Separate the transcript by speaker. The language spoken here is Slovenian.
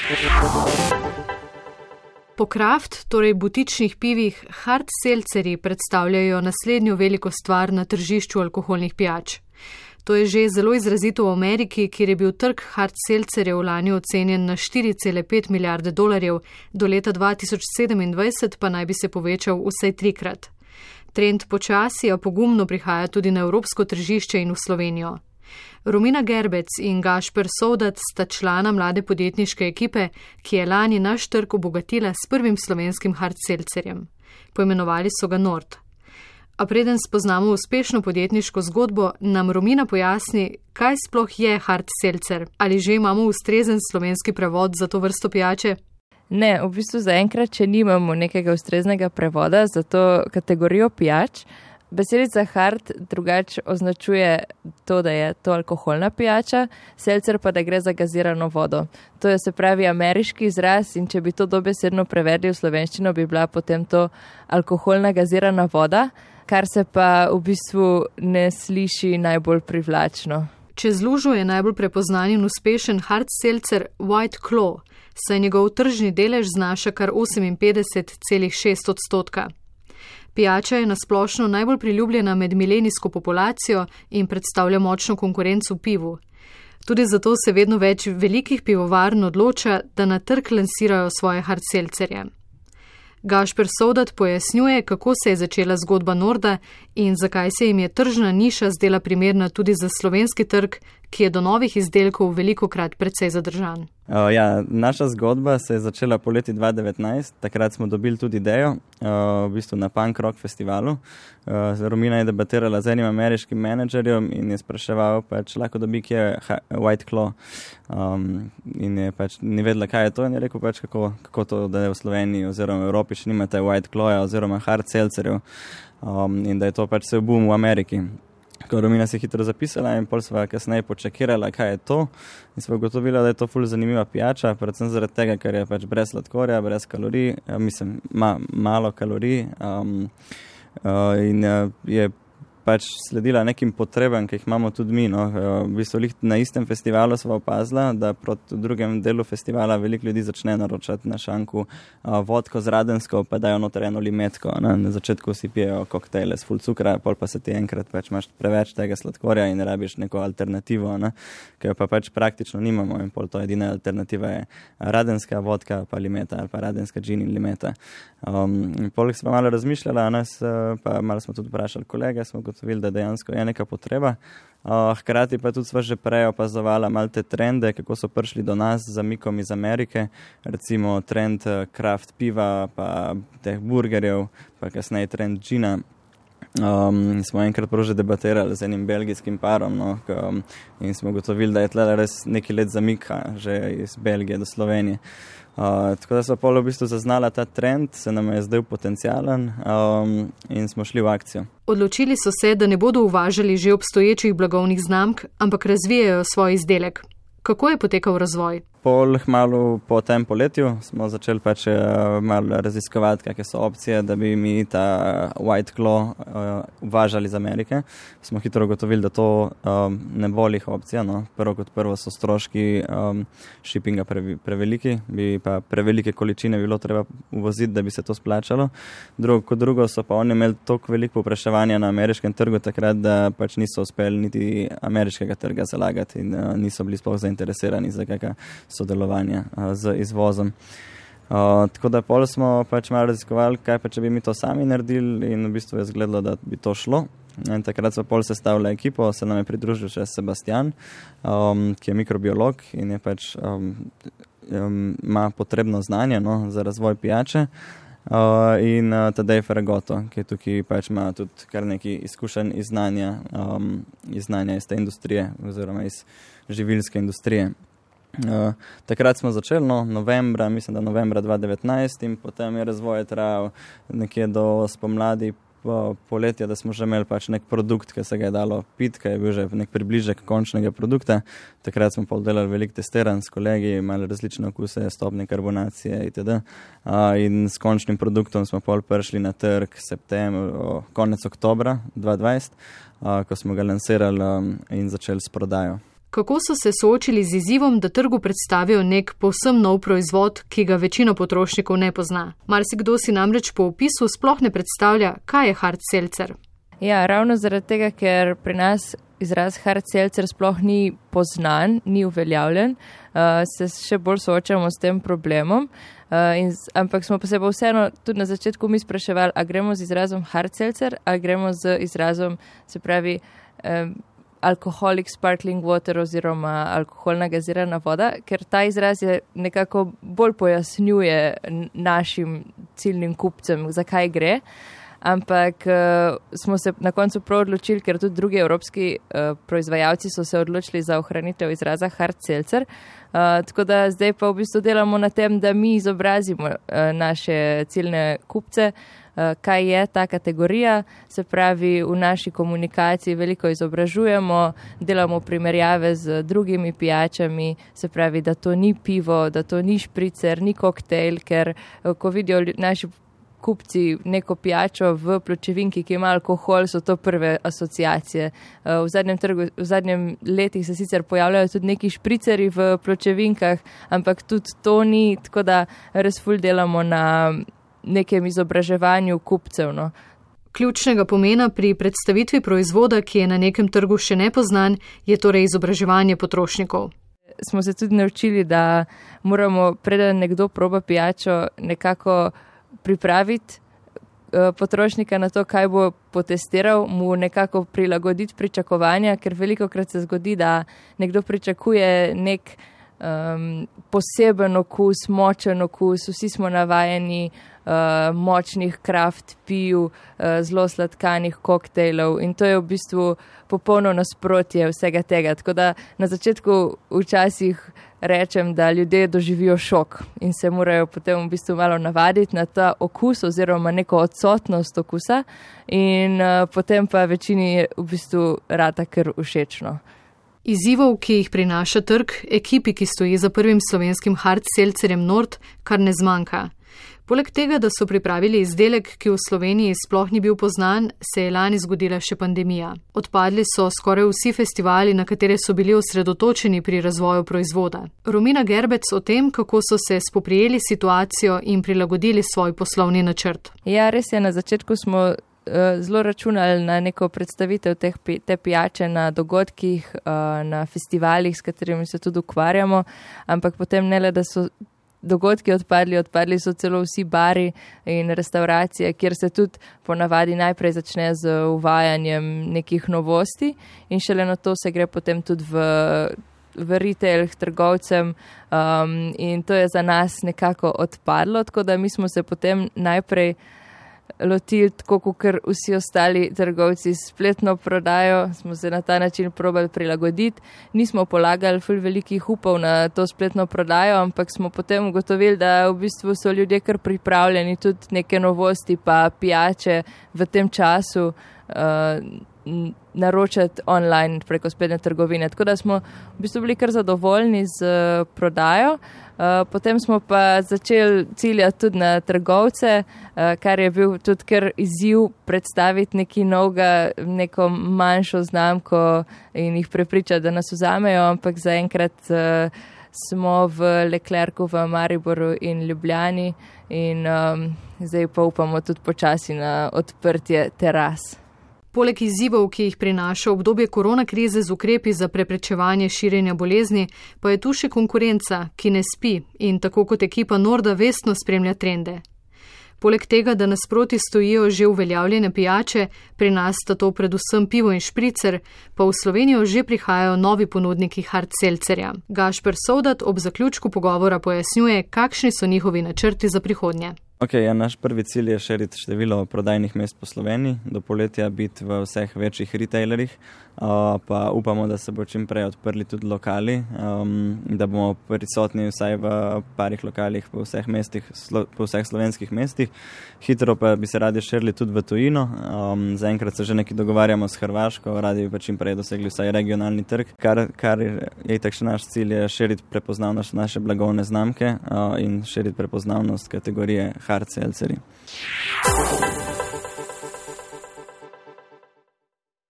Speaker 1: Po kraft, torej butičnih pivih, hard seltzerji predstavljajo naslednjo veliko stvar na tržišču alkoholnih pijač. To je že zelo izrazito v Ameriki, kjer je bil trg hard seltzerjev lani ocenjen na 4,5 milijarde dolarjev, do leta 2027 pa naj bi se povečal vsaj 3-krat. Trend počasi, a pogumno prihaja tudi na evropsko tržišče in v Slovenijo. Romina Gerbec in Gašper Sovdat sta člana mlade podjetniške ekipe, ki je lani naš trg obogatila s prvim slovenskim hard seltzerjem. Poimenovali so ga Nord. A preden spoznamo uspešno podjetniško zgodbo, nam Romina pojasni, kaj sploh je hard seltzer. Ali že imamo ustrezen slovenski prevod za to vrsto pijače?
Speaker 2: Ne, v bistvu zaenkrat še nimamo nekega ustreznega prevoda za to kategorijo pijač. Besedica hard drugače označuje to, da je to alkoholna pijača, seltzer pa, da gre za gazirano vodo. To je se pravi ameriški izraz in če bi to dobesedno prevedli v slovenščino, bi bila potem to alkoholna gazirana voda, kar se pa v bistvu ne sliši najbolj privlačno.
Speaker 1: Čez lužo je najbolj prepoznan in uspešen hard seltzer White Claw, saj njegov tržni delež znaša kar 58,6%. Pijača je nasplošno najbolj priljubljena med milenijsko populacijo in predstavlja močno konkurenco pivu. Tudi zato se vedno več velikih pivovarn odloča, da na trg lansirajo svoje hard seltzerje. Gašper Sovdat pojasnjuje, kako se je začela zgodba Norda in zakaj se jim je tržna niša zdela primerna tudi za slovenski trg, ki je do novih izdelkov velikokrat precej zadržan.
Speaker 3: Naša zgodba se je začela po leti 2019, takrat smo dobili tudi idejo, v bistvu na Punk Rock festivalu. Romina je debatirala z enim ameriškim menedžerjem in je spraševal, lahko dobi, kje je White Claw. In je ni vedela, kaj je to, in je rekel, kako to, da je v Sloveniji oziroma v Evropi še nimate White Claw oziroma hard seltzerjev, in da je to se boom v Ameriki. Romina si hitro zapisala in pol sva kasneje počekirala, kaj je to, in sva ugotovila, da je to ful zanimiva pijača, predvsem zaradi tega, ker je brez sladkorja, brez kalorij, ima malo kalorij, in je sledila nekim potrebam, ki jih imamo tudi mi. V bistvu na istem festivalu sva opazila, da proti drugem delu festivala veliko ljudi začne naročati na šanku vodko z radensko, pa dajo noter eno limetko. Na začetku si pijejo koktejle s ful cukra, pol pa se ti enkrat imaš preveč tega sladkorja in rabiš neko alternativo, ki jo pa praktično nimamo, in pol to edina alternativa je radenska vodka pa limeta ali pa radenska džin in limeta. Pol sva malo razmišljala, pa malo smo tudi vprašali kolege, smo ugotovili, da dejansko je neka potreba. Hkrati pa tudi sva že prej opazovala malo te trende, kako so prišli do nas z zamikom iz Amerike, recimo trend kraft piva, pa teh burgerjev, pa kasneje trend džina. Smo enkrat prav že debatirali z enim belgijskim parom, in smo ugotovili, da je tle res neki let zamika že iz Belgije do Slovenije. Tako da so pol v bistvu zaznala ta trend, se nam je zdel potencialen, in smo šli v akcijo.
Speaker 1: Odločili so se, da ne bodo uvažali že obstoječih blagovnih znamk, ampak razvijajo svoj izdelek. Kako je potekal razvoj?
Speaker 3: Malo po tem poletju smo začeli malo raziskovati, kakšne so opcije, da bi mi ta White Claw uvažali iz Amerike. Smo hitro ugotovili, da to ne bo lih opcija. Prvo kot prvo so stroški shippinga preveliki, bi pa prevelike količine bilo treba uvoziti, da bi se to splačalo. Drugo so pa oni imeli toliko veliko povpraševanja na ameriškem trgu takrat, da niso uspeli niti ameriškega trga zalagati in niso bili sploh zainteresirani za kakšna sodelovanja z izvozom. Tako da pol smo malo raziskovali, kaj če bi mi to sami naredili, in v bistvu je izgledalo, da bi to šlo. In takrat so pol sestavili ekipo, se nam je pridružil še Sebastian, ki je mikrobiolog in je ima potrebno znanje za razvoj pijače, in Tadej Ferragoto, ki je tukaj ima tudi kar nekaj izkušenj iz znanja iz te industrije oziroma iz živilske industrije. Takrat smo začeli, novembra 2019, in potem je razvoj trajal nekje do spomladi, poletja, da smo že imeli nek produkt, ki se ga je dalo piti, ki je bil že nek približek končnega produkta. Takrat smo delali veliko testiranj s kolegi, imeli različne okuse, stopnje karbonacije itd. In s končnim produktom smo prišli na trg konec oktobra 2020, ko smo ga lansirali in začeli s prodajo.
Speaker 1: Kako so se soočili z izzivom, da trgu predstavijo nek povsem nov proizvod, ki ga večina potrošnikov ne pozna? Marsikdo si namreč po opisu sploh ne predstavlja, kaj je hard seltzer.
Speaker 2: Ja, ravno zaradi tega, ker pri nas izraz hard seltzer sploh ni poznan, ni uveljavljen, se še bolj soočamo s tem problemom. Ampak smo pa se vseeno tudi na začetku mi spraševali, a gremo z izrazom hard seltzer, a gremo z izrazom, se pravi, alcoholic sparkling water oziroma alkoholna gazirana voda, ker ta izraz je nekako bolj pojasnjuje našim ciljnim kupcem, zakaj gre. Ampak smo se na koncu prav odločili, ker tudi drugi evropski proizvajalci so se odločili za ohranitev izraza hard seltzer. Tako da zdaj pa v bistvu delamo na tem, da mi izobrazimo naše ciljne kupce, kaj je ta kategorija. Se pravi, v naši komunikaciji veliko izobražujemo, delamo primerjave z drugimi pijačami, se pravi, da to ni pivo, da to ni špricer, ni koktejl, ker ko vidijo naši kupci neko pijačo v pločevinki, ki ima alkohol, so to prve asociacije. V zadnjem letih se sicer pojavljajo tudi neki špriceri v pločevinkah, ampak tudi to ni, tako da res ful delamo na nekem izobraževanju kupcev. No.
Speaker 1: Ključnega pomena pri predstavitvi proizvoda, ki je na nekem trgu še nepoznan, je torej izobraževanje potrošnikov.
Speaker 2: Smo se tudi naučili, da moramo, preden nekdo proba pijačo, nekako pripraviti potrošnika na to, kaj bo potestiral, mu nekako prilagoditi pričakovanja, ker velikokrat se zgodi, da nekdo pričakuje nek poseben okus, močen okus, vsi smo navajeni močnih kraft piv, zelo sladkanih koktejlov in to je v bistvu popolno nasprotje vsega tega. Tako da na začetku včasih rečem, da ljudje doživijo šok in se morajo potem v bistvu malo navaditi na ta okus oziroma neko odsotnost okusa in potem pa večini v bistvu rata kar všečno.
Speaker 1: Izzivov, ki jih prinaša trg, ekipi, ki stoji za prvim slovenskim hard seltzerjem Nord, kar ne zmanjka. Poleg tega, da so pripravili izdelek, ki v Sloveniji sploh ni bil poznan, se je lani zgodila še pandemija. Odpadli so skoraj vsi festivali, na katere so bili osredotočeni pri razvoju proizvoda. Romina Gerbec o tem, kako so se spoprijeli situacijo in prilagodili svoj poslovni načrt.
Speaker 2: Ja, res je, na začetku smo zelo računali na neko predstavitev te pijače na dogodkih, na festivalih, s katerimi se tudi ukvarjamo, ampak potem ne le, da so dogodki odpadli so celo vsi bari in restauracije, kjer se tudi ponavadi najprej začne z uvajanjem nekih novosti in šele na to se gre potem tudi v retail trgovcem in to je za nas nekako odpadlo, tako da mi smo se potem najprej lotili, tako kot vsi ostali trgovci, spletno prodajo, smo se na ta način probali prilagoditi. Nismo polagali ful velikih upov na to spletno prodajo, ampak smo potem ugotovili, da v bistvu so ljudje kar pripravljeni tudi neke novosti pa pijače v tem času naročati online preko spletne trgovine. Tako da smo v bistvu bili kar zadovoljni z prodajo. Potem smo pa začeli ciljati tudi na trgovce, kar je bil tudi kar izziv predstaviti nekaj novega, neko manjšo znamko in jih prepričati, da nas vzamejo, ampak zaenkrat smo v Leclercu v Mariboru in Ljubljani in zdaj pa upamo tudi počasi na odprtje teras.
Speaker 1: Poleg izzivov, ki jih prinaša obdobje koronakrize z ukrepi za preprečevanje širjenja bolezni, pa je tu še konkurenca, ki ne spi in tako kot ekipa Norda vestno spremlja trende. Poleg tega, da nasproti stojijo že uveljavljene pijače, pri nas sta to predvsem pivo in špricer, pa v Slovenijo že prihajajo novi ponudniki hard seltzerja. Gašper Sovdat ob zaključku pogovora pojasnjuje, kakšni so njihovi načrti za prihodnje.
Speaker 3: Naš prvi cilj je širiti število prodajnih mest po Sloveniji, do poletja biti v vseh večjih retailerjih, pa upamo, da se bo čim prej odprli tudi lokali, da bomo prisotni vsaj v parih lokalih po vseh slovenskih mestih. Hitro pa bi se radi širili tudi v tujino, zaenkrat se že nekaj dogovarjamo s Hrvaško, radi bi pa čim prej dosegli vsaj regionalni trg, kar je takšen naš cilj, je širiti prepoznavnost naše blagovne znamke in širiti prepoznavnost kategorije hard seltzerji.